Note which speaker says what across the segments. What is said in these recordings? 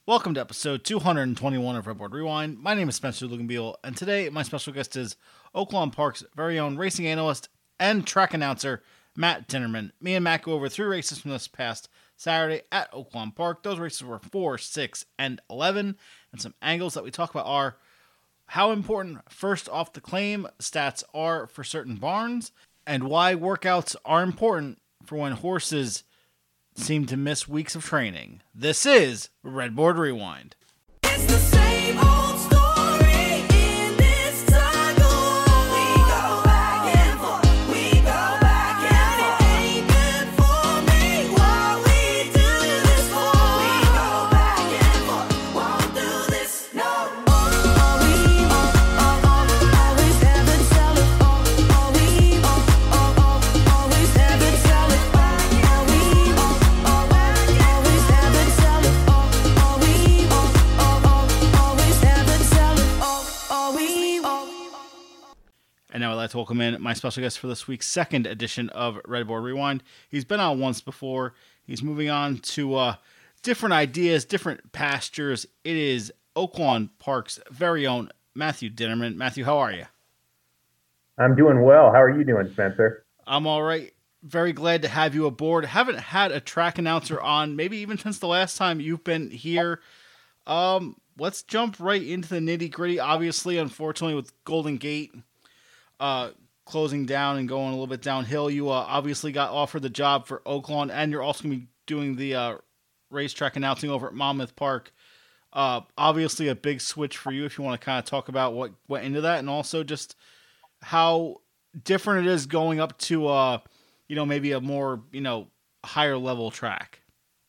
Speaker 1: Welcome to episode 221 of Redboard Rewind. My name is Spencer Luganbeal, and today my special guest is Oaklawn Park's very own racing analyst and track announcer, Matt Dinnerman. Me and Matt go over 3 races from this past Saturday at Oaklawn Park. Those races were 4, 6, and 11, and some angles that we talk about are how important first off the claim stats are for certain barns, and why workouts are important for when horses seem to miss weeks of training. This is Redboard Rewind.
Speaker 2: It's the same old story in this cycle. We go back and forth. We go back and forth. It ain't good for me what we do this for. We go back and forth. Won't do this, no. All we always have it, sell it. All we always have it, sell it. All we always have it, sell it. All we always have it, sell it. All we
Speaker 1: And now I'd like to welcome in my special guest for this week's second edition of Redboard Rewind. He's been on once before. He's moving on to different ideas, different pastures. It is Oaklawn Park's very own Matthew Dinnerman. Matthew, how are you?
Speaker 3: I'm doing well. How are you doing, Spencer?
Speaker 1: I'm all right. Very glad to have you aboard. Haven't had a track announcer on maybe even since the last time you've been here. Let's jump right into the nitty gritty. Obviously, unfortunately, with Golden Gate closing down and going a little bit downhill, you obviously got offered the job for Oaklawn, and you're also going to be doing the racetrack announcing over at Monmouth Park. Obviously, a big switch for you if you want to kind of talk about what went into that, and also just how different it is going up to maybe a more higher level track.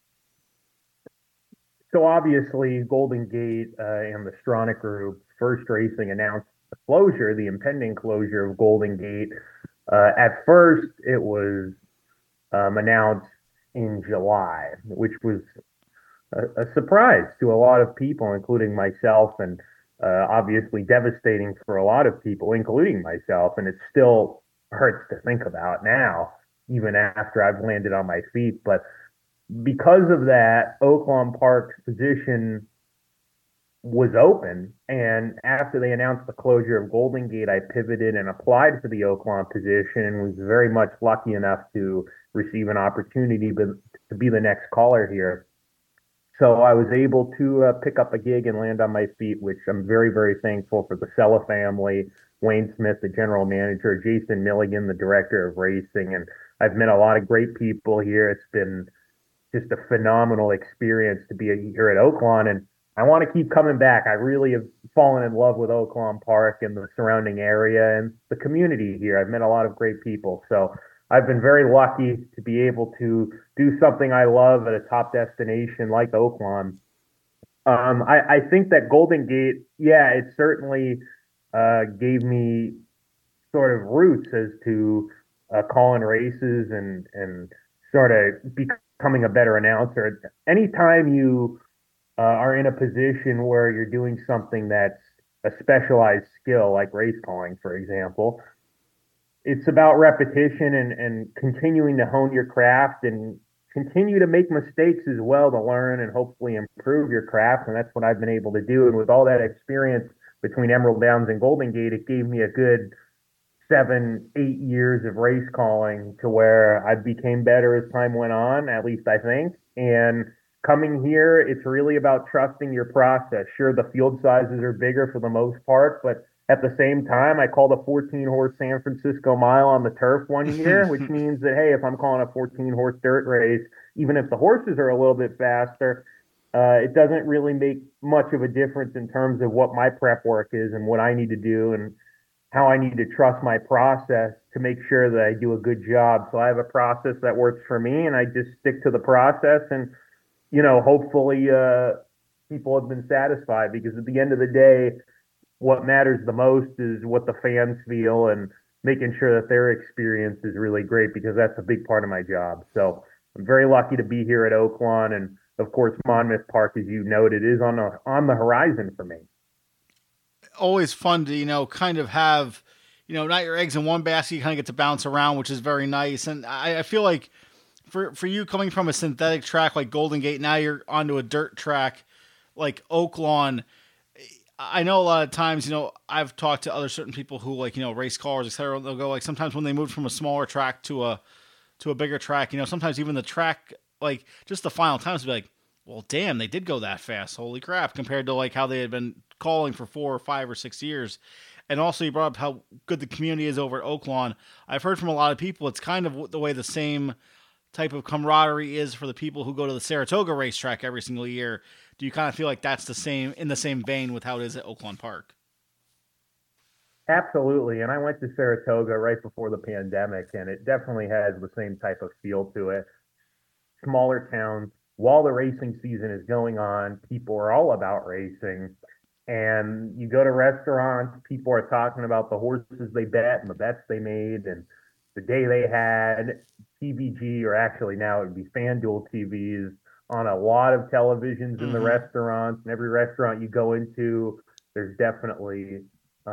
Speaker 3: So obviously, Golden Gate and the Stronach Group First Racing announced the impending closure of Golden Gate. At first, it was announced in July, which was a surprise to a lot of people, including myself, and obviously devastating for a lot of people, including myself. And it still hurts to think about now, even after I've landed on my feet. But because of that, Oaklawn Park's position was open, and after they announced the closure of Golden Gate, I pivoted and applied for the Oaklawn position and was very much lucky enough to receive an opportunity to be the next caller here. So I was able to pick up a gig and land on my feet, which I'm very, very thankful for the Sella family, Wayne Smith, the general manager, Jason Milligan, the director of racing, and I've met a lot of great people here. It's been just a phenomenal experience to be here at Oaklawn, and I want to keep coming back. I really have fallen in love with Oaklawn Park and the surrounding area and the community here. I've met a lot of great people. So I've been very lucky to be able to do something I love at a top destination like Oaklawn. I think that Golden Gate, it certainly gave me sort of roots as to calling races and sort of becoming a better announcer. Anytime you are in a position where you're doing something that's a specialized skill, like race calling, for example, it's about repetition and continuing to hone your craft and continue to make mistakes as well to learn and hopefully improve your craft. And that's what I've been able to do. And with all that experience between Emerald Downs and Golden Gate, it gave me a good 7-8 years of race calling to where I became better as time went on, at least I think. And coming here, it's really about trusting your process. Sure, the field sizes are bigger for the most part, but at the same time, I called a 14-horse San Francisco Mile on the turf one year, which means that, hey, if I'm calling a 14-horse dirt race, even if the horses are a little bit faster, it doesn't really make much of a difference in terms of what my prep work is and what I need to do and how I need to trust my process to make sure that I do a good job. So I have a process that works for me, and I just stick to the process. And hopefully people have been satisfied, because at the end of the day, what matters the most is what the fans feel and making sure that their experience is really great, because that's a big part of my job. So I'm very lucky to be here at Oaklawn. And of course, Monmouth Park, as you noted, is on the horizon for me.
Speaker 1: Always fun to, kind of have, not your eggs in one basket. You kind of get to bounce around, which is very nice. And I feel like for you coming from a synthetic track like Golden Gate, now you're onto a dirt track. like Oaklawn, I know a lot of times, I've talked to other certain people who like, race cars, etc. They'll go like sometimes when they moved from a smaller track to a bigger track, sometimes even the track, like just the final times, be like, well, damn, they did go that fast. Holy crap! Compared to like how they had been calling for 4 or 5 or 6 years. And also, you brought up how good the community is over at Oaklawn. I've heard from a lot of people, it's kind of the way the same type of camaraderie is for the people who go to the Saratoga racetrack every single year. Do you kind of feel like that's the same in the same vein with how it is at Oaklawn Park?
Speaker 3: Absolutely. And I went to Saratoga right before the pandemic, and it definitely has the same type of feel to it. Smaller town, while the racing season is going on, people are all about racing. And you go to restaurants, people are talking about the horses they bet and the bets they made and the day they had. TVG, or actually now it would be FanDuel TVs, on a lot of televisions in the restaurants. And every restaurant you go into, there's definitely,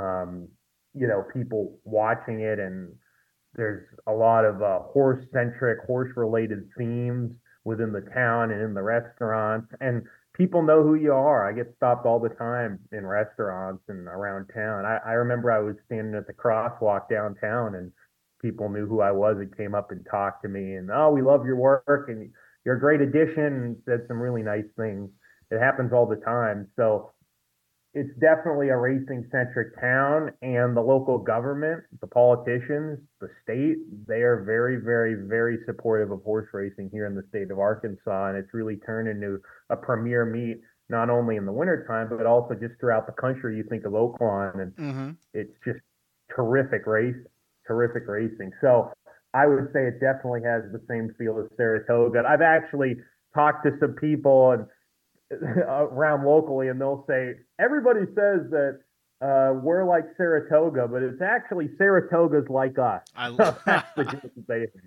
Speaker 3: people watching it. And there's a lot of horse-centric, horse-related themes within the town and in the restaurants. And people know who you are. I get stopped all the time in restaurants and around town. I remember I was standing at the crosswalk downtown, and people knew who I was and came up and talked to me. And, oh, we love your work, and you're a great addition, and said some really nice things. It happens all the time. So it's definitely a racing-centric town, and the local government, the politicians, the state, they are very, very, very supportive of horse racing here in the state of Arkansas, and it's really turned into a premier meet, not only in the wintertime, but also just throughout the country. You think of Oaklawn, and it's just terrific racing. So I would say it definitely has the same feel as Saratoga. I've actually talked to some people and around locally, and they'll say everybody says that we're like Saratoga, but it's actually Saratoga's like us.
Speaker 1: I
Speaker 3: So
Speaker 1: love
Speaker 3: that's the difference they think.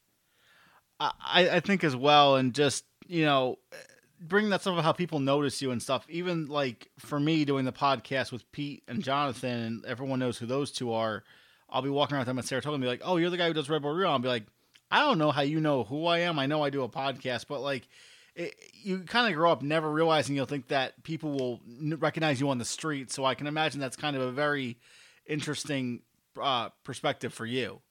Speaker 1: I think as well, and just bring that stuff of how people notice you and stuff. Even like for me doing the podcast with Pete and Jonathan, and everyone knows who those two are. I'll be walking around with them at Saratoga and be like, "Oh, you're the guy who does Red Bull Rio." I'll be like, "I don't know how you know who I am. I know I do a podcast, but like." You kind of grow up never realizing you'll think that people will recognize you on the street. So I can imagine that's kind of a very interesting perspective for you.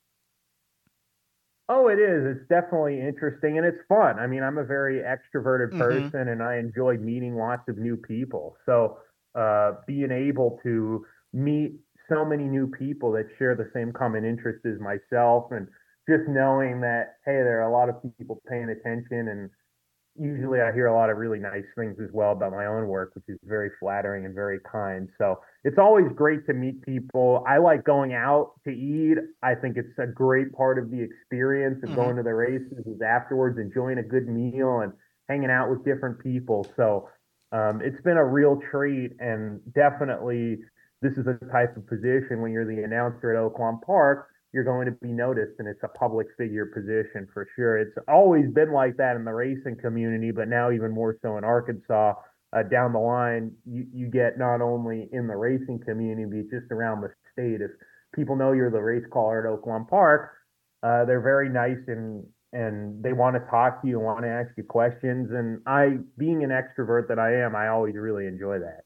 Speaker 3: Oh, it is. It's definitely interesting, and it's fun. I mean, I'm a very extroverted person, and I enjoy meeting lots of new people. So being able to meet so many new people that share the same common interests as myself, and just knowing that, hey, there are a lot of people paying attention, and usually I hear a lot of really nice things as well about my own work, which is very flattering and very kind. So it's always great to meet people. I like going out to eat. I think it's a great part of the experience of going to the races is afterwards enjoying a good meal and hanging out with different people. So it's been a real treat, and definitely this is a type of position when you're the announcer at Oaklawn Park, you're going to be noticed, and it's a public figure position for sure. It's always been like that in the racing community, but now even more so in Arkansas. Down the line, you get not only in the racing community, but just around the state. If people know you're the race caller at Oaklawn Park, they're very nice and they want to talk to you and want to ask you questions. And being an extrovert that I am, I always really enjoy that.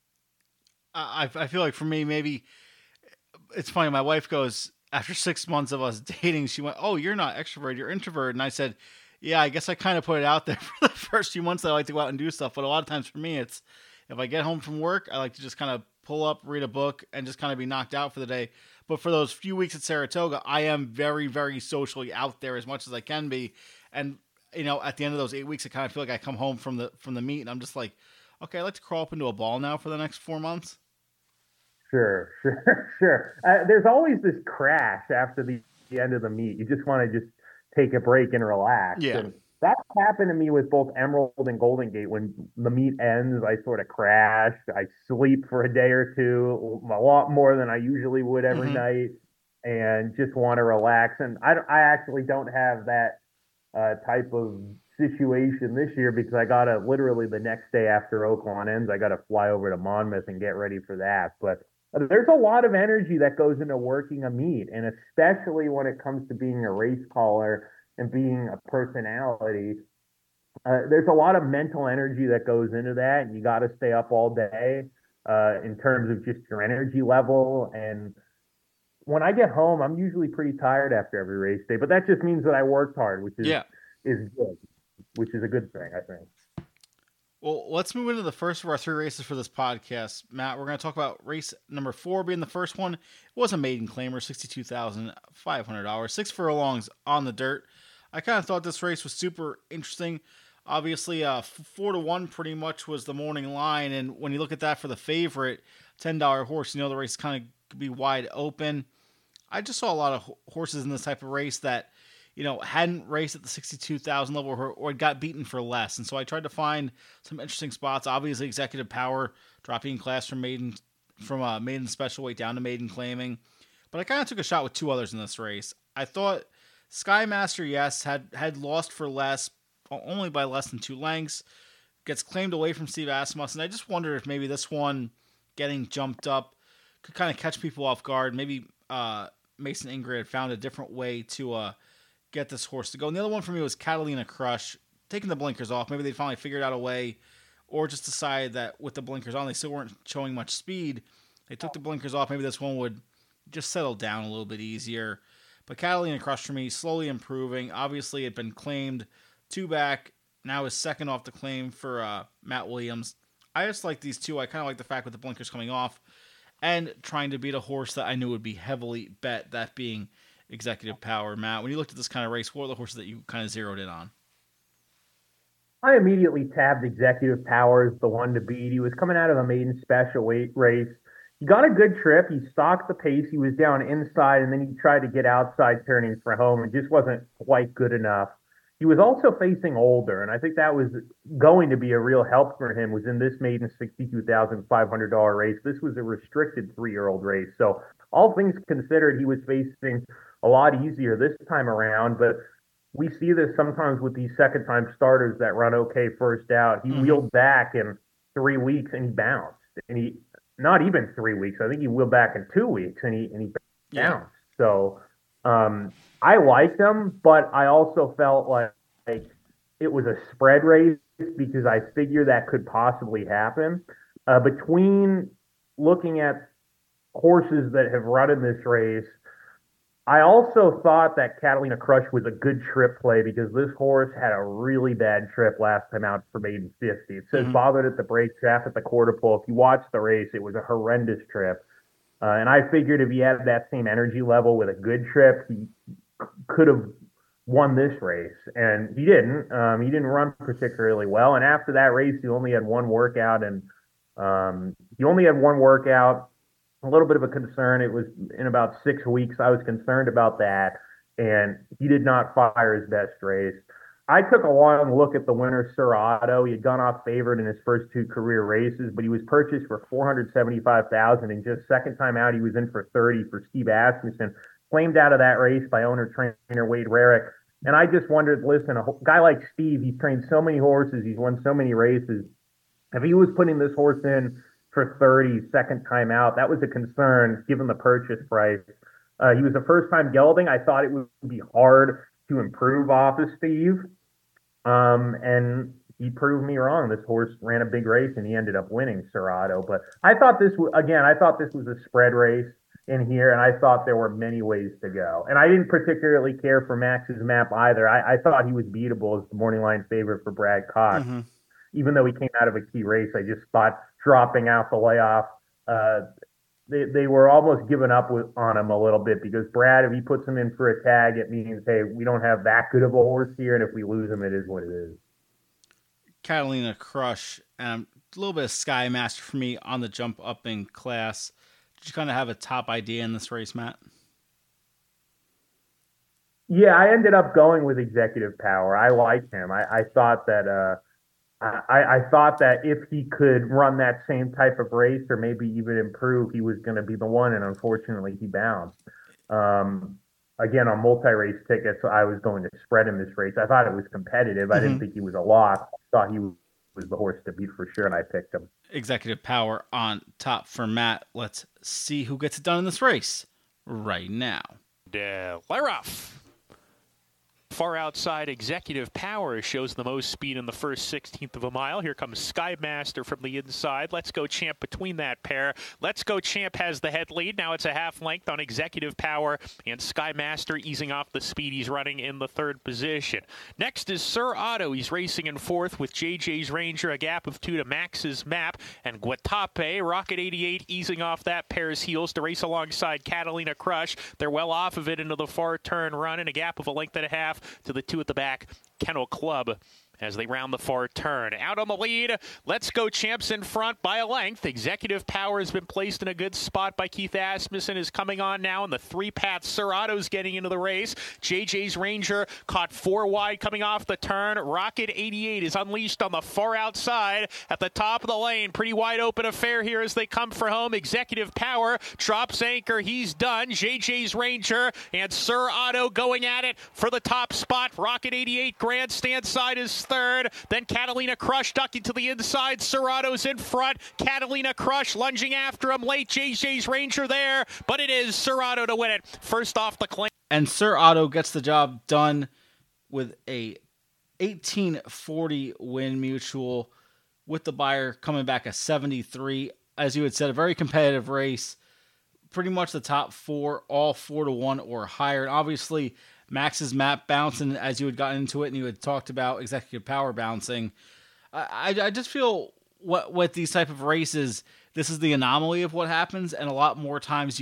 Speaker 1: I feel like for me, maybe it's funny. My wife goes, after 6 months of us dating, she went, "Oh, you're not extrovert, you're introvert." And I said, "Yeah, I guess I kind of put it out there for the first few months that I like to go out and do stuff. But a lot of times for me, it's if I get home from work, I like to just kind of pull up, read a book, and just kind of be knocked out for the day. But for those few weeks at Saratoga, I am very, very socially out there as much as I can be. And at the end of those 8 weeks, I kind of feel like I come home from the meet, and I'm just like, okay, I like to crawl up into a ball now for the next 4 months."
Speaker 3: Sure. There's always this crash after the end of the meet. You just want to just take a break and relax.
Speaker 1: Yeah.
Speaker 3: And that's happened to me with both Emerald and Golden Gate. When the meet ends, I sort of crash. I sleep for a day or two, a lot more than I usually would every night, and just want to relax. And I actually don't have that type of situation this year because I got to literally the next day after Oaklawn ends, I got to fly over to Monmouth and get ready for that. But there's a lot of energy that goes into working a meet, and especially when it comes to being a race caller and being a personality. there's a lot of mental energy that goes into that, and you got to stay up all day in terms of just your energy level. And when I get home, I'm usually pretty tired after every race day, but that just means that I worked hard, which
Speaker 1: Yeah.
Speaker 3: is good, which is a good thing, I think.
Speaker 1: Well, let's move into the first of our 3 races for this podcast. Matt, we're going to talk about race number 4 being the first one. It was a maiden claimer, $62,500, 6 furlongs on the dirt. I kind of thought this race was super interesting. Obviously, 4-1 pretty much was the morning line, and when you look at that for the favorite, $10 horse, you know the race kind of could be wide open. I just saw a lot of horses in this type of race that, hadn't raced at the 62,000 level or got beaten for less. And so I tried to find some interesting spots. Obviously, Executive Power dropping in class from maiden special weight down to maiden claiming. But I kind of took a shot with 2 others in this race. I thought Skymaster, yes, had lost for less, only by less than 2 lengths. Gets claimed away from Steve Asmussen. I just wondered if maybe this one getting jumped up could kind of catch people off guard. Maybe Mason Ingrid had found a different way to get this horse to go. And the other one for me was Catalina Crush, taking the blinkers off. Maybe they finally figured out a way, or just decided that with the blinkers on, they still weren't showing much speed. They took the blinkers off. Maybe this one would just settle down a little bit easier. But Catalina Crush for me, slowly improving. Obviously, it had been claimed 2 back. Now is second off the claim for Matt Williams. I just like these 2. I kind of like the fact with the blinkers coming off and trying to beat a horse that I knew would be heavily bet, that being Executive Power. Matt, when you looked at this kind of race, what were the horses that you kind of zeroed in on?
Speaker 3: I immediately tabbed Executive Power as the one to beat. He was coming out of a maiden special weight race. He got a good trip. He stalked the pace. He was down inside, and then he tried to get outside turning for home. It just wasn't quite good enough. He was also facing older, and I think that was going to be a real help for him, was in this maiden $62,500 race. This was a restricted 3-year-old race. So all things considered, he was facing a lot easier this time around, but we see this sometimes with these second-time starters that run okay first out. He wheeled back in 3 weeks, and he bounced. And he, not even 3 weeks, I think he wheeled back in 2 weeks, and he bounced.
Speaker 1: Yeah.
Speaker 3: So I liked him, but I also felt like it was a spread race because I figure that could possibly happen. Between looking at horses that have run in this race, I also thought that Catalina Crush was a good trip play because this horse had a really bad trip last time out for maiden 50. It says bothered at the brake shaft at the quarter pole. If you watch the race, it was a horrendous trip. And I figured if he had that same energy level with a good trip, he could have won this race. And he didn't. He didn't run particularly well. And after that race, he only had 1 workout. And a little bit of a concern. It was in about 6 weeks. I was concerned about that, and he did not fire his best race. I took a long look at the winner, Serato. He had gone off favorite in his first 2 career races, but he was purchased for $475,000, and just second time out, he was in for $30 for Steve Asmussen, claimed out of that race by owner-trainer Wade Rarick. And I just wondered, listen, a guy like Steve, he's trained so many horses, he's won so many races. If he was putting this horse in for 30 second time out, that was a concern given the purchase price. He was a first-time gelding. I thought it would be hard to improve off of Steve. And he proved me wrong. This horse ran a big race and he ended up winning, Serato. But I thought this was a spread race in here, and I thought there were many ways to go. And I didn't particularly care for Max's map either. I thought he was beatable as the morning line favorite for Brad Cox. Even though he came out of a key race, I just thought dropping out the layoff, they were almost giving up on him a little bit because Brad, if he puts him in for a tag, it means, hey, we don't have that good of a horse here, and if we lose him, it is what it is.
Speaker 1: Catalina Crush, a little bit of Skymaster for me on the jump up in class. Did you kind of have a top idea in this race, Matt?
Speaker 3: Yeah, I ended up going with Executive Power. I liked him. I thought that I thought that if he could run that same type of race or maybe even improve, he was going to be the one, and unfortunately he bounced. Again, on multi-race tickets, I was going to spread in this race. I thought it was competitive. I didn't think he was a lock. I thought he was the horse to beat for sure, and I picked him.
Speaker 1: Executive Power on top for Matt. Let's see who gets it done in this race right now.
Speaker 4: Lay off. Far outside, Executive Power shows the most speed in the first 16th of a mile. Here comes Skymaster from the inside. Let's Go Champ between that pair. Let's Go Champ has the head lead. Now it's a half length on Executive Power, and Skymaster easing off the speed. He's running in the third position. Next is Sir Otto. He's racing in fourth with JJ's Ranger, a gap of 2 to Max's Map, and Guatape, Rocket 88 easing off that pair's heels to race alongside Catalina Crush. They're well off of it into the far turn run, and a gap of a length and a half to the 2 at the back, Kennel Club, as they round the far turn. Out on the lead, Let's Go Champs in front by a length. Executive Power has been placed in a good spot by Keith Asmussen, is coming on now in the 3-path. Sir Otto's getting into the race. JJ's Ranger caught 4 wide coming off the turn. Rocket 88 is unleashed on the far outside at the top of the lane. Pretty wide open affair here as they come for home. Executive Power drops anchor. He's done. JJ's Ranger and Sir Otto going at it for the top spot. Rocket 88 grandstand side is third. Then Catalina Crush ducking to the inside. Sir Otto's in front. Catalina Crush lunging after him late. JJ's Ranger there, but it is Sir Otto to win it. First off the claim.
Speaker 1: And Sir Otto gets the job done with a 1840 win mutual, with the buyer coming back a 73. As you had said, a very competitive race. Pretty much the top 4, all 4-1 or higher. And obviously, Max's Map bouncing as you had gotten into it and you had talked about Executive Power bouncing. I just feel with these type of races, this is the anomaly of what happens, and a lot more times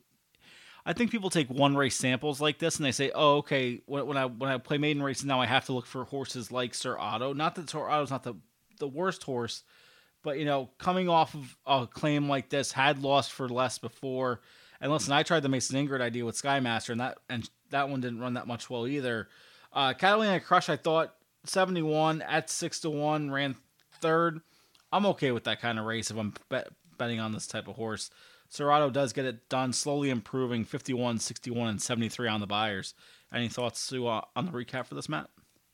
Speaker 1: I think people take one race samples like this and they say, oh, okay, when I play maiden races now I have to look for horses like Sir Otto. Not that Sir Otto's not the worst horse, but coming off of a claim like this, had lost for less before. And listen, I tried the Mason Ingrid idea with Skymaster, and that one didn't run that much well either. Catalina Crush, I thought 71 at 6-1, ran third. I'm okay with that kind of race if I'm betting on this type of horse. Sir Otto does get it done, slowly improving, 51, 61, and 73 on the buyers. Any thoughts, Sue, on the recap for this, Matt?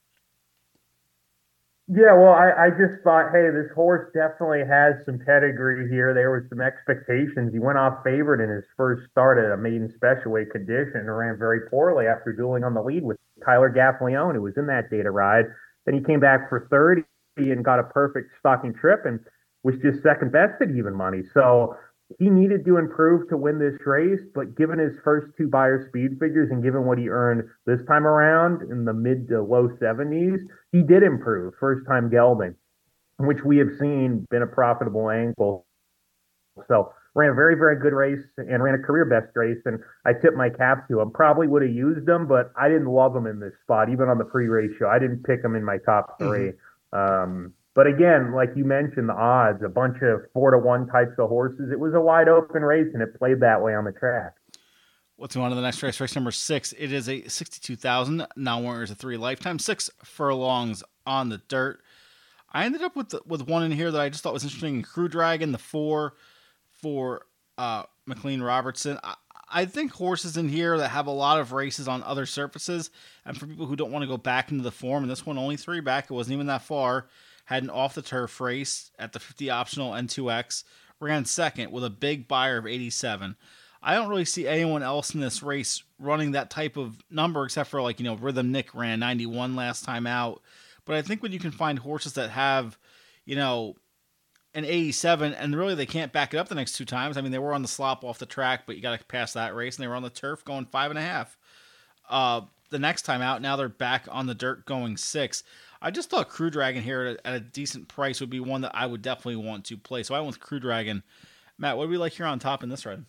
Speaker 3: Yeah, well, I just thought, hey, this horse definitely has some pedigree here. There was some expectations. He went off favorite in his first start at a maiden special weight condition and ran very poorly after dueling on the lead with Tyler Gaffleone, who was in that data ride. Then he came back for third and got a perfect stocking trip and was just second best at even money. So he needed to improve to win this race, but given his first 2 buyer speed figures and given what he earned this time around in the mid to low 70s, he did improve first time gelding, which we have seen been a profitable angle. So ran a very, very good race and ran a career best race, and I tipped my cap to him. Probably would have used him, but I didn't love him in this spot, even on the pre-race show. I didn't pick him in my top 3. But again, like you mentioned, the odds, a bunch of 4-1 types of horses. It was a wide open race, and it played that way on the track.
Speaker 1: Let's move on to the next race number 6. It is a 62,000. Now Warriors a 3 lifetime, 6 furlongs on the dirt. I ended up with one in here that I just thought was interesting. Crew Dragon, the 4 for McLean Robertson. I think horses in here that have a lot of races on other surfaces, and for people who don't want to go back into the form, and this one only 3 back, it wasn't even that far. Had an off-the-turf race at the 50 optional N2X, ran second with a big buyer of 87. I don't really see anyone else in this race running that type of number except for Rhythm Nick ran 91 last time out. But I think when you can find horses that have, an 87 and really they can't back it up the next 2 times. I mean, they were on the slop off the track, but you got to pass that race, and they were on the turf going 5.5. The next time out, now they're back on the dirt going 6. I just thought Crew Dragon here at a decent price would be one that I would definitely want to play. So I went with Crew Dragon. Matt, what do we like here on top in this ride?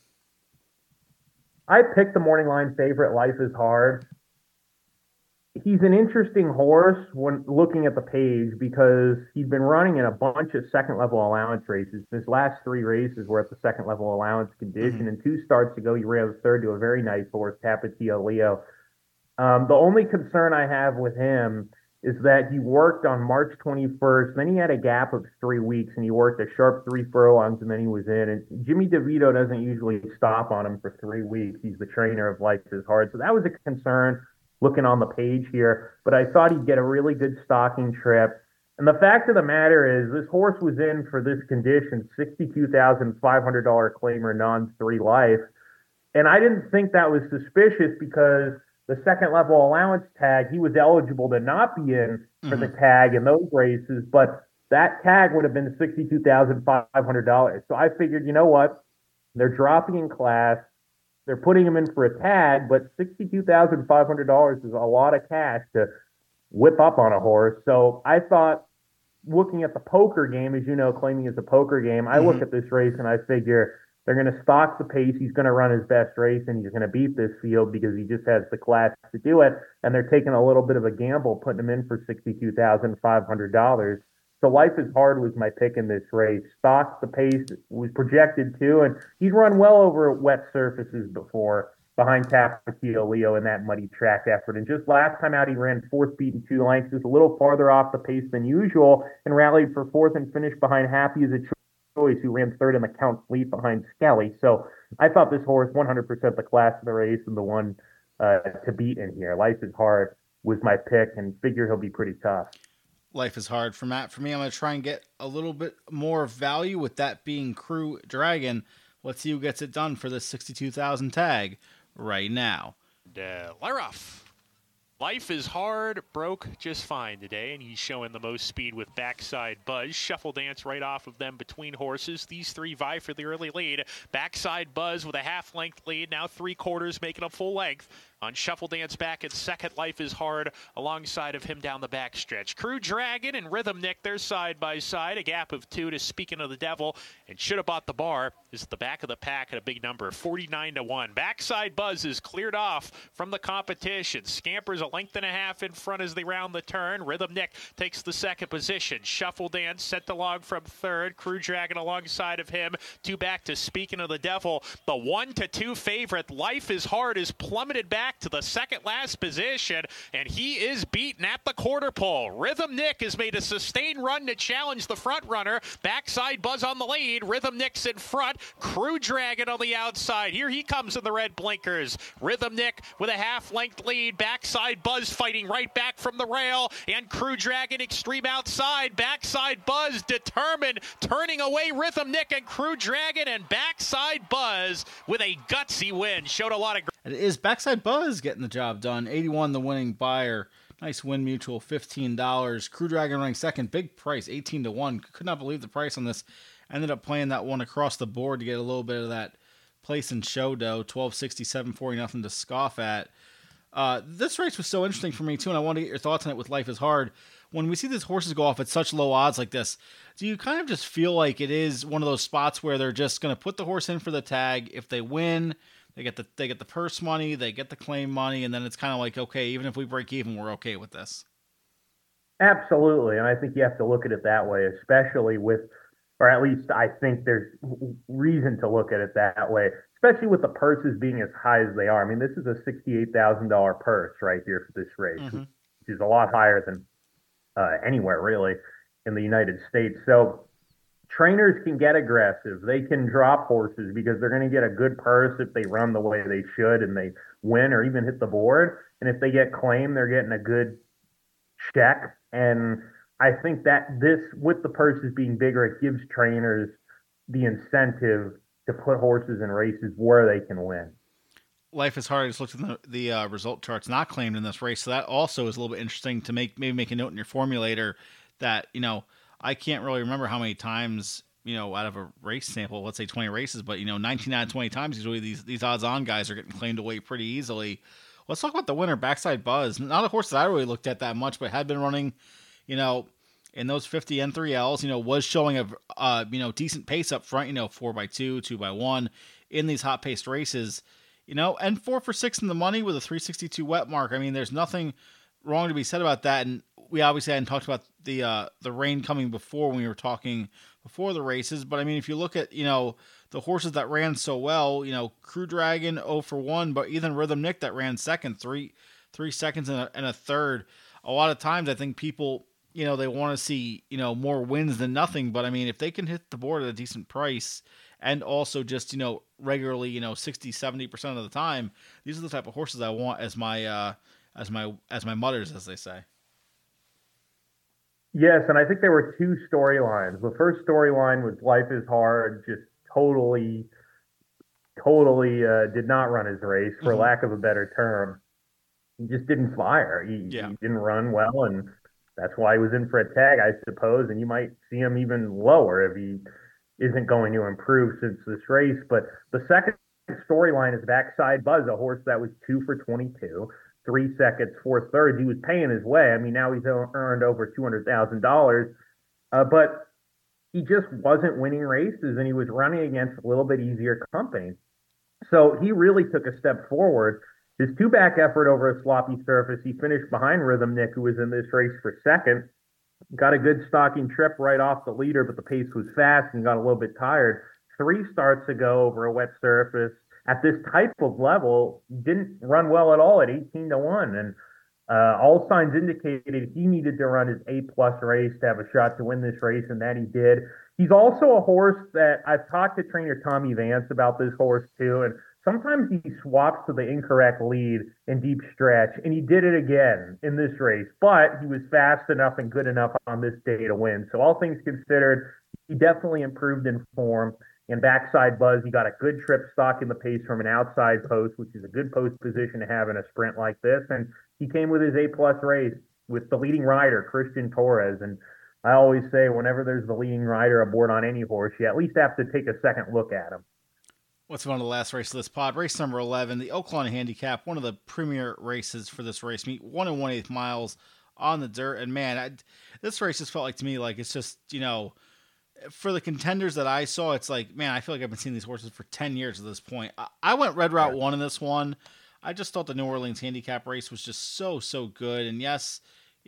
Speaker 3: I picked the morning line favorite, Life is Hard. He's an interesting horse when looking at the page because he's been running in a bunch of second-level allowance races. His last 3 races were at the second-level allowance condition, and 2 starts ago he ran third to a very nice horse, Tapatio Leo. The only concern I have with him is that he worked on March 21st, then he had a gap of 3 weeks, and he worked a sharp 3 furlongs, and then he was in. And Jimmy DeVito doesn't usually stop on him for 3 weeks. He's the trainer of Life is Hard. So that was a concern looking on the page here. But I thought he'd get a really good stocking trip. And the fact of the matter is this horse was in for this condition, $62,500 claimer non-3 life. And I didn't think that was suspicious because the second level allowance tag, he was eligible to not be in for the tag in those races, but that tag would have been $62,500. So I figured, you know what? They're dropping in class. They're putting him in for a tag, but $62,500 is a lot of cash to whip up on a horse. So I thought, looking at the poker game, as you know, claiming it's a poker game, I look at this race and I figure they're going to stock the pace. He's going to run his best race and he's going to beat this field because he just has the class to do it. And they're taking a little bit of a gamble, putting him in for $62,500. So Life is Hard was my pick in this race. Stocked the pace, was projected to, and he's run well over wet surfaces before behind Tapatio Leo in that muddy track effort. And just last time out, he ran fourth beat in 2 lengths, just a little farther off the pace than usual, and rallied for fourth and finished behind Happy as a Choice, who ran third in the count fleet behind Skelly. So I thought this horse 100% the class of the race and the one to beat in here. Life is Hard was my pick, and figure he'll be pretty tough.
Speaker 1: Life is Hard for Matt. For me, I'm going to try and get a little bit more value with that being Crew Dragon. Let's see who gets it done for this 62,000 tag right now.
Speaker 4: Laroff. Life is Hard broke just fine today, and he's showing the most speed with Backside Buzz. Shuffle dance right off of them between horses. These three vie for the early lead. Backside Buzz with a half-length lead, now 3/4 making a full length. On Shuffle Dance back at second, Life is Hard alongside of him down the backstretch. Crew Dragon and Rhythm Nick, they're side by side, a gap of 2 to Speaking of the Devil, and Should Have Bought the Bar is at the back of the pack at a big number, 49-1. Backside Buzz is cleared off from the competition. Scampers a length and a half in front as they round the turn. Rhythm Nick takes the second position. Shuffle Dance sent along from third. Crew Dragon alongside of him. 2 back to Speaking of the Devil. The 1-2 favorite, Life is Hard, is plummeted back to the second last position, and he is beaten at the quarter pole. Rhythm Nick has made a sustained run to challenge the front runner. Backside Buzz on the lead. Rhythm Nick's in front. Crew Dragon on the outside. Here he comes in the red blinkers. Rhythm Nick with a half-length lead. Backside Buzz fighting right back from the rail, and Crew Dragon extreme outside. Backside Buzz determined, turning away Rhythm Nick and Crew Dragon, and Backside Buzz with a gutsy win. Showed a lot of
Speaker 1: It is Backside Buzz getting the job done. 81 the winning buyer. Nice win mutual, $15. Crew Dragon running second. Big price, 18-1. Could not believe the price on this. Ended up playing that one across the board to get a little bit of that place in show dough. 12.60, 7.40, nothing to scoff at. This race was so interesting for me too, and I want to get your thoughts on it with Life is Hard. When we see these horses go off at such low odds like this, do you kind of just feel like it is one of those spots where they're just going to put the horse in for the tag? If they win, they get the purse money, they get the claim money, and then it's kind of like, okay, even if we break even, we're okay with this.
Speaker 3: Absolutely, and I think you have to look at it that way, especially with, or at least I think there's reason to look at it that way, especially with the purses being as high as they are. I mean, this is a $68,000 purse right here for this race, which is a lot higher than anywhere really in the United States. So trainers can get aggressive. They can drop horses because they're going to get a good purse if they run the way they should and they win or even hit the board. And if they get claimed, they're getting a good check. And I think that this, with the purses being bigger, it gives trainers the incentive to put horses in races where they can win.
Speaker 1: Life is Hard. I just looked at the result charts not claimed in this race, so that also is a little bit interesting to maybe make a note in your formulator that, I can't really remember how many times, out of a race sample, let's say 20 races, but 19 out of 20 times usually these odds-on guys are getting claimed away pretty easily. Let's talk about the winner, Backside Buzz. Not a horse that I really looked at that much, but had been running, in those 50 N3Ls, was showing a decent pace up front, 4x2, 2x1 in these hot paced races, and 4 for 6 in the money with a 362 wet mark. I mean, there's nothing wrong to be said about that. And we obviously hadn't talked about the rain coming before when we were talking before the races. But I mean, if you look at, the horses that ran so well, Crew Dragon 0 for 1, but even Rhythm Nick that ran second, 3 seconds and a third. A lot of times I think people, they want to see, more wins than nothing. But I mean, if they can hit the board at a decent price and also just, regularly, 60, 70% of the time, these are the type of horses I want as my mutters, as they say.
Speaker 3: Yes, and I think there were 2 storylines. The first storyline was Life is Hard, just totally did not run his race, for lack of a better term. he just didn't fire.
Speaker 1: Yeah.
Speaker 3: He didn't run well, and that's why he was in for a tag, I suppose. And you might see him even lower if he isn't going to improve since this race. But the second storyline is Backside Buzz, a horse that was 2 for 22, 3 seconds, 4 thirds. He was paying his way. I mean, now he's earned over $200,000, but he just wasn't winning races, and he was running against a little bit easier company. So he really took a step forward. His two-back effort over a sloppy surface, he finished behind Rhythm Nick, who was in this race for second. Got a good stalking trip right off the leader, but the pace was fast and got a little bit tired. 3 starts ago over a wet surface at this type of level, didn't run well at all at 18-1. And all signs indicated he needed to run his A-plus race to have a shot to win this race, and that he did. He's also a horse that I've talked to trainer Tommy Vance about this horse too, and sometimes he swaps to the incorrect lead in deep stretch, and he did it again in this race, but he was fast enough and good enough on this day to win. So all things considered, he definitely improved in form. And Backside Buzz, he got a good trip stalking the pace from an outside post, which is a good post position to have in a sprint like this. And he came with his A-plus race with the leading rider, Christian Torres. And I always say whenever there's the leading rider aboard on any horse, you at least have to take a second look at him.
Speaker 1: What's one of the last races of this pod? Race number 11, the Oaklawn Handicap, one of the premier races for this race meet, 1 1/8 miles on the dirt. And man, this race just felt like to me, like it's just, for the contenders that I saw, it's like, man, I feel like I've been seeing these horses for 10 years at this point. I went Red Route 1 in this one. I just thought the New Orleans Handicap race was just so good. And yes,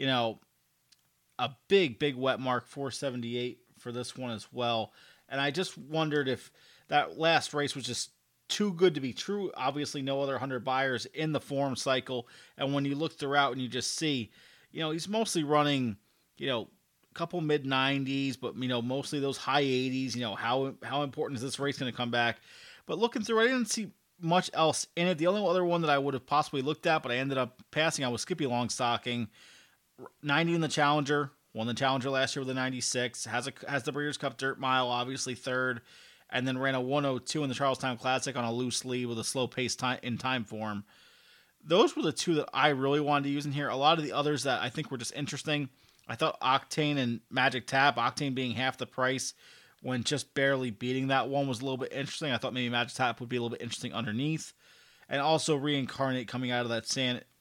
Speaker 1: a big wet mark, 478 for this one as well. And I just wondered if that last race was just too good to be true. Obviously, no other 100 buyers in the form cycle. And when you look throughout and you just see, he's mostly running, a couple mid 90s, but mostly those high 80s. How important is this race going to come back? But looking through, I didn't see much else in it. The only other one that I would have possibly looked at, but I ended up passing on, was Skippy Longstocking, 90 in the Challenger. Won the Challenger last year with a 96. Has the Breeders' Cup Dirt Mile, obviously third, and then ran a 102 in the Charlestown Classic on a loose lead with a slow pace in time form. Those were the two that I really wanted to use in here. A lot of the others that I think were just interesting, I thought Octane and Magic Tap, Octane being half the price when just barely beating that one, was a little bit interesting. I thought maybe Magic Tap would be a little bit interesting underneath. And also Reincarnate coming out of that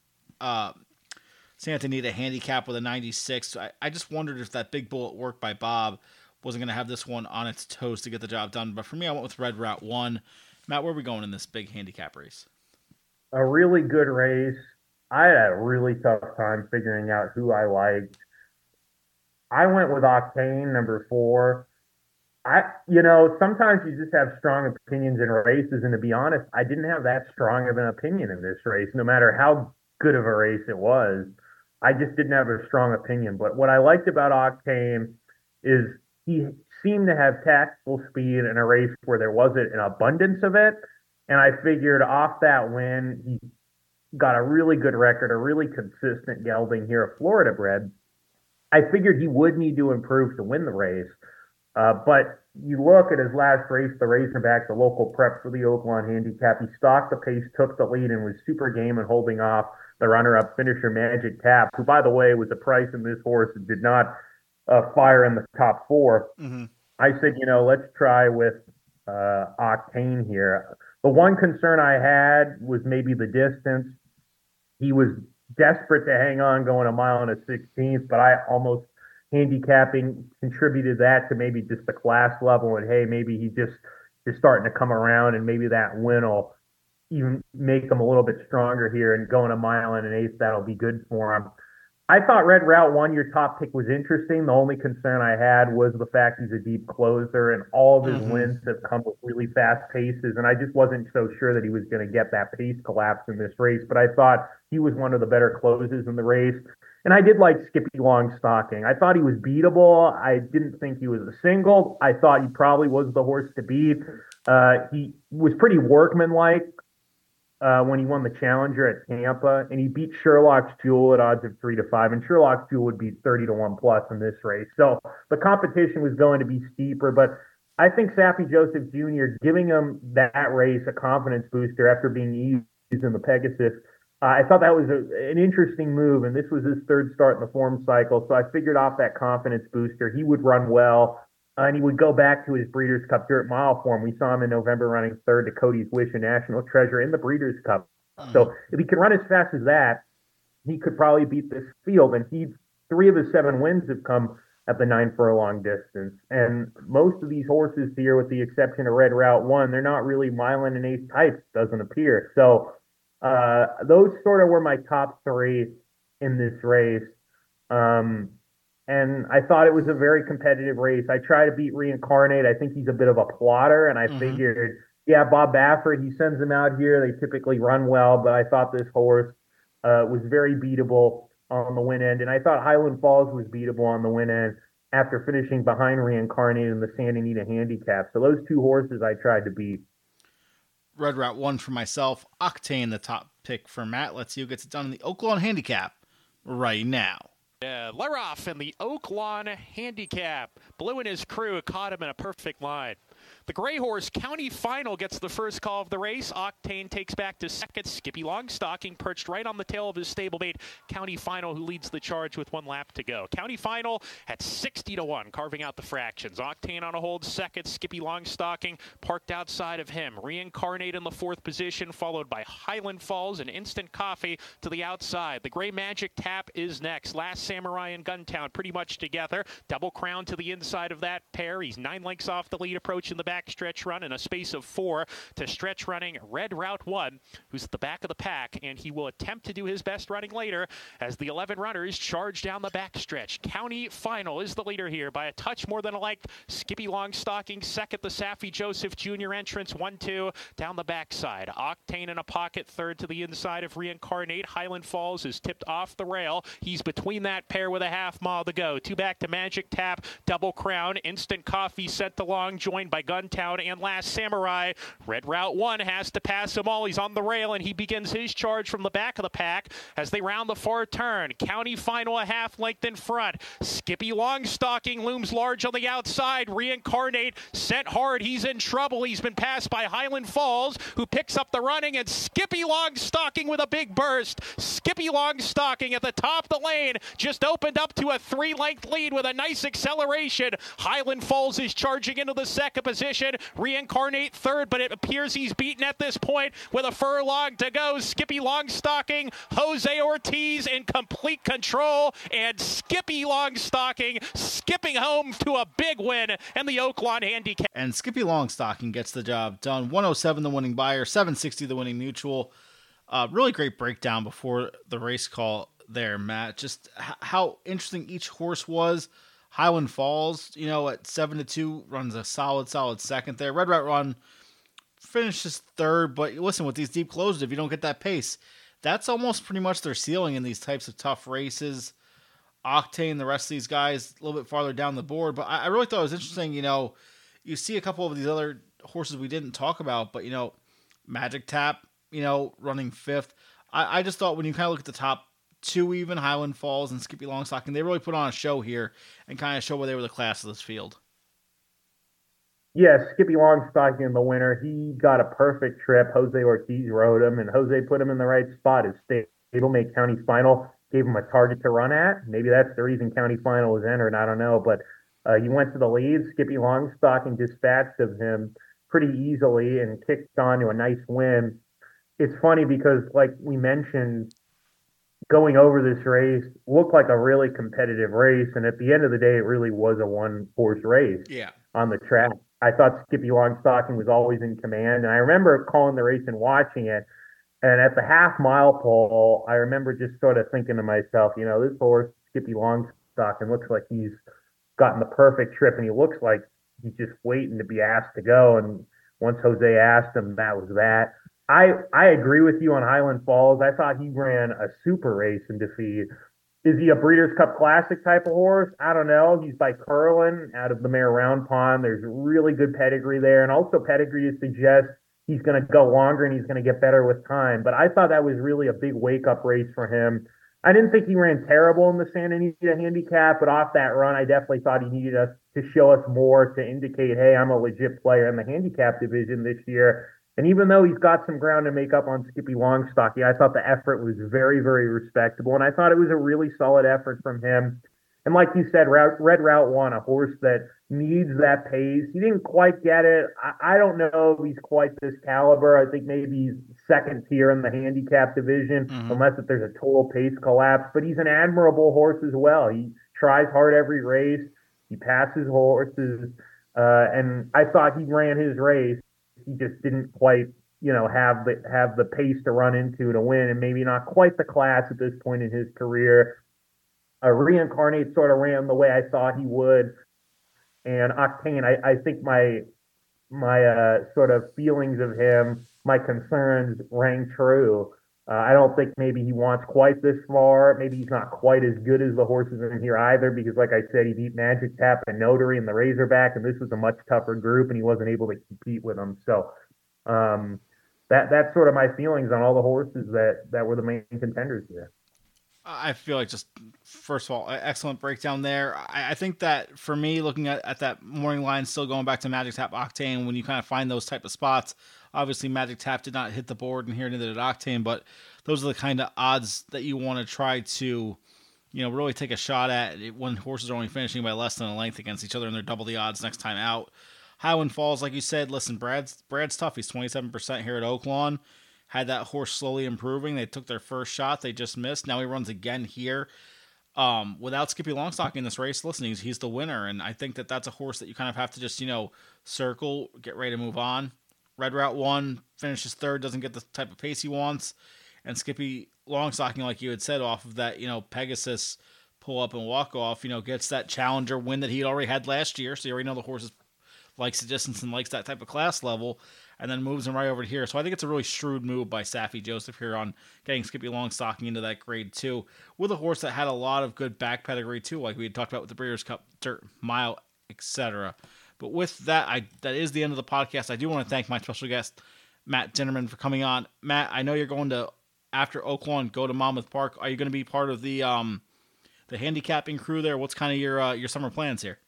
Speaker 1: Santa Anita handicap with a 96. I just wondered if that big bullet work by Bob wasn't going to have this one on its toes to get the job done. But for me, I went with Red Route 1. Matt, where are we going in this big handicap race?
Speaker 3: A really good race. I had a really tough time figuring out who I liked. I went with Octane, number 4. Sometimes you just have strong opinions in races, and to be honest, I didn't have that strong of an opinion in this race, no matter how good of a race it was. I just didn't have a strong opinion. But what I liked about Octane is he seemed to have tactical speed in a race where there wasn't an abundance of it. And I figured off that win, he got a really good record, a really consistent gelding here, a Florida bred. I figured he would need to improve to win the race. But you look at his last race, the Razorback, the local prep for the Oaklawn Handicap. He stalked the pace, took the lead, and was super game and holding off the runner-up finisher Magic Tap, who, by the way, was a price in this horse and did not fire in the top 4. Mm-hmm. I said, let's try with Octane here. The one concern I had was maybe the distance. He was desperate to hang on going a mile and a 16th, but I almost handicapping contributed that to maybe just the class level, and hey, maybe he just is starting to come around, and maybe that win will even make him a little bit stronger here, and going a mile and an eighth, that'll be good for him. I thought Red Route 1, your top pick, was interesting. The only concern I had was the fact he's a deep closer, and all of his wins have come with really fast paces, and I just wasn't so sure that he was going to get that pace collapse in this race, but I thought he was one of the better closes in the race. And I did like Skippy Longstocking. I thought he was beatable. I didn't think he was a single. I thought he probably was the horse to beat. He was pretty workmanlike when he won the Challenger at Tampa, and he beat Sherlock's Jewel at odds of 3-5, and Sherlock's Jewel would be 30-1 plus in this race. So the competition was going to be steeper, but I think Saffie Joseph Jr. giving him that race a confidence booster after being used in the Pegasus I thought that was an interesting move, and this was his third start in the form cycle. So I figured off that confidence booster, he would run well, and he would go back to his Breeders' Cup Dirt Mile form. We saw him in November running third to Cody's Wish and National Treasure in the Breeders' Cup. So if he could run as fast as that, he could probably beat this field. And 3 of his 7 wins have come at the 9 furlong distance. And most of these horses here, with the exception of Red Route 1, they're not really mile and an eighth types, doesn't appear. So those sort of were my top 3 in this race. And I thought it was a very competitive race. I try to beat Reincarnate. I think he's a bit of a plotter, and I figured, yeah, Bob Baffert, he sends them out here. They typically run well, but I thought this horse was very beatable on the win end. And I thought Highland Falls was beatable on the win end after finishing behind Reincarnate in the Santa Anita handicap. So those 2 horses I tried to beat.
Speaker 1: Red Route 1 for myself. Octane, the top pick for Matt. Let's see who gets it done in the Oaklawn handicap right now.
Speaker 4: Yeah, Leroff in the Oaklawn handicap. Blue and his crew caught him in a perfect line. The Gray Horse County Final gets the first call of the race. Octane takes back to second. Skippy Longstocking perched right on the tail of his stablemate County Final, who leads the charge with 1 lap to go. County Final at 60-1, carving out the fractions. Octane on a hold second. Skippy Longstocking parked outside of him. Reincarnate in the 4th position, followed by Highland Falls and Instant Coffee to the outside. The Gray Magic Tap is next. Last Samurai and Guntown pretty much together. Double Crown to the inside of that pair. He's 9 lengths off the lead, approaching the back stretch run in a space of 4 to stretch running Red Route 1, who's at the back of the pack, and he will attempt to do his best running later as the 11 runners charge down the back stretch. County Final is the leader here by a touch more than a length. Skippy Longstocking second, the Saffy Joseph Jr. entrance 1-2 down the backside. Octane in a pocket third to the inside of Reincarnate. Highland Falls is tipped off the rail. He's between that pair with a half mile to go. 2 back to Magic Tap, Double Crown, Instant Coffee sent along, joined by Guntown and Last Samurai. Red Route 1 has to pass them all. He's on the rail, and he begins his charge from the back of the pack as they round the far turn. County Final a half length in front. Skippy Longstocking looms large on the outside. Reincarnate sent hard. He's in trouble. He's been passed by Highland Falls, who picks up the running, and Skippy Longstocking with a big burst. Skippy Longstocking at the top of the lane just opened up to a 3-length lead with a nice acceleration. Highland Falls is charging into the second position. Reincarnate third, but it appears he's beaten at this point with a furlong to go. Skippy Longstocking, Jose Ortiz in complete control, and Skippy Longstocking skipping home to a big win in the Oaklawn handicap.
Speaker 1: And Skippy Longstocking gets the job done. 107 the winning buyer, 760 the winning mutual. Really great breakdown before the race call there, Matt. Just how interesting each horse was. Highland Falls, at 7-2, runs a solid second there. Red Route Run finishes third, but listen, with these deep closes, if you don't get that pace, that's almost pretty much their ceiling in these types of tough races. Octane, the rest of these guys, a little bit farther down the board, but I really thought it was interesting, you see a couple of these other horses we didn't talk about, but, Magic Tap, running 5th. I just thought when you kind of look at the top 2, even Highland Falls and Skippy Longstocking, they really put on a show here and kind of show where they were the class of this field.
Speaker 3: Yeah, Skippy Longstocking in the winner. He got a perfect trip. Jose Ortiz rode him, and Jose put him in the right spot. His stablemate County Final gave him a target to run at. Maybe that's the reason County Final was entered. I don't know, but he went to the lead. Skippy Longstocking dispatched of him pretty easily and kicked on to a nice win. It's funny because, like we mentioned, going over this race looked like a really competitive race, and at the end of the day, it really was a one-horse race on the track. I thought Skippy Longstocking was always in command, and I remember calling the race and watching it, and at the half-mile pole, I remember just sort of thinking to myself, this horse, Skippy Longstocking, looks like he's gotten the perfect trip, and he looks like he's just waiting to be asked to go, and once Jose asked him, that was that. I agree with you on Highland Falls. I thought he ran a super race in defeat. Is he a Breeders' Cup Classic type of horse? I don't know. He's by Curlin out of the mare Round Pond. There's really good pedigree there, and also pedigree to suggest he's going to go longer and he's going to get better with time. But I thought that was really a big wake-up race for him. I didn't think he ran terrible in the Santa Anita handicap, but off that run, I definitely thought he needed us to show us more to indicate, hey, I'm a legit player in the handicap division this year. And even though he's got some ground to make up on Skippy Longstocking, I thought the effort was very, very respectable. And I thought it was a really solid effort from him. And like you said, Red Route 1, a horse that needs that pace. He didn't quite get it. I don't know if he's quite this caliber. I think maybe he's second tier in the handicap division, unless if there's a total pace collapse. But he's an admirable horse as well. He tries hard every race. He passes horses. And I thought he ran his race. He just didn't quite, have the pace to run into to win, and maybe not quite the class at this point in his career. Reincarnate sort of ran the way I thought he would, and Octane, I think my sort of feelings of him, my concerns rang true. I don't think maybe he wants quite this far. Maybe he's not quite as good as the horses in here either, because like I said, he beat Magic Tap and Notary and the Razorback, and this was a much tougher group, and he wasn't able to compete with them. So that's sort of my feelings on all the horses that were the main contenders here.
Speaker 1: I feel like just, first of all, excellent breakdown there. I think that for me, looking at that morning line, still going back to Magic Tap Octane, when you kind of find those type of spots, obviously Magic Tap did not hit the board in here, neither did Octane, but those are the kind of odds that you want to try to, really take a shot at when horses are only finishing by less than a length against each other and they're double the odds next time out. Highland Falls, like you said, listen, Brad's tough. He's 27% here at Oaklawn. Had that horse slowly improving. They took their first shot. They just missed. Now he runs again here. Without Skippy Longstocking in this race, listen, he's the winner. And I think that that's a horse that you kind of have to just, circle, get ready to move on. Red Route 1 finishes third, doesn't get the type of pace he wants. And Skippy Longstocking, like you had said, off of that, Pegasus pull up and walk off, gets that challenger win that he already had last year. So you already know the horse likes the distance and likes that type of class level, and then moves him right over to here. So I think it's a really shrewd move by Saffie Joseph here on getting Skippy Longstocking into that grade 2 with a horse that had a lot of good back pedigree too, like we had talked about with the Breeders' Cup, Dirt Mile, etc. But with that, that is the end of the podcast. I do want to thank my special guest, Matt Dinnerman, for coming on. Matt, I know you're going to, after Oaklawn, go to Monmouth Park. Are you going to be part of the handicapping crew there? What's kind of your summer plans here?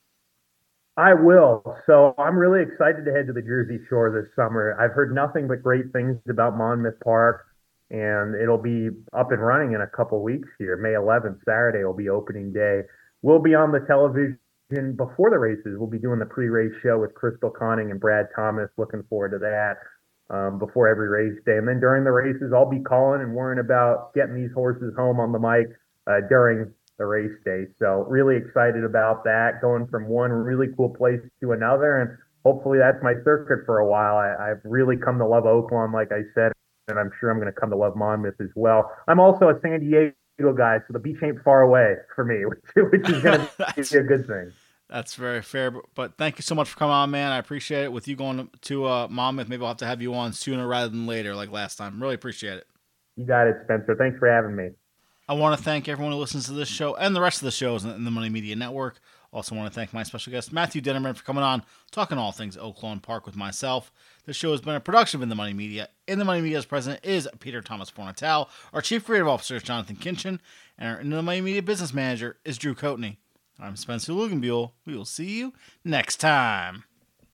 Speaker 3: I will. So I'm really excited to head to the Jersey Shore this summer. I've heard nothing but great things about Monmouth Park, and it'll be up and running in a couple weeks here. May 11th, Saturday, will be opening day. We'll be on the television before the races. We'll be doing the pre-race show with Crystal Conning and Brad Thomas. Looking forward to that before every race day. And then during the races, I'll be calling and worrying about getting these horses home on the mic during the race day. So really excited about that, going from one really cool place to another, and hopefully that's my circuit for a while. I've really come to love Oaklawn, like I said, and I'm sure I'm going to come to love Monmouth as well. I'm also a San Diego guy, so the beach ain't far away for me, which is going to be a good thing.
Speaker 1: That's very fair, but thank you so much for coming on, man. I appreciate it. With you going to Monmouth, maybe I'll have to have you on sooner rather than later, like last time. Really appreciate it.
Speaker 3: You got it, Spencer. Thanks for having me.
Speaker 1: I want to thank everyone who listens to this show and the rest of the shows in the Money Media Network. Also want to thank my special guest, Matthew Dinnerman, for coming on, talking all things Oaklawn Park with myself. This show has been a production of In the Money Media. In the Money Media's president is Peter Thomas Fornatel. Our chief creative officer is Jonathan Kinchin. And our In the Money Media business manager is Drew Coatney. I'm Spencer Luganbuehl. We will see you next time.